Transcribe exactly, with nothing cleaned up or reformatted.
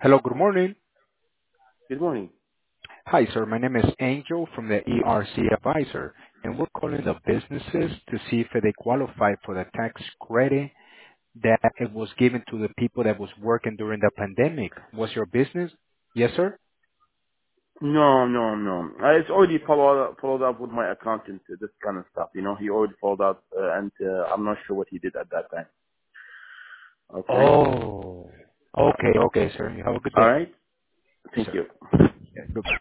Hello, good morning. Good morning. Hi, sir. My name is Angel from the E R C Advisor, and we're calling the businesses to see if they qualify for the tax credit that it was given to the people that was working during the pandemic. Was your business? Yes, sir. No, no, no. I it's already followed up, followed up with my accountant. uh, This kind of stuff, you know. He already followed up, uh, and uh, I'm not sure what he did at that time. Okay. Oh, okay, okay, sir. You have a good All day. right. Yes, Thank sir. you. Yeah, goodbye.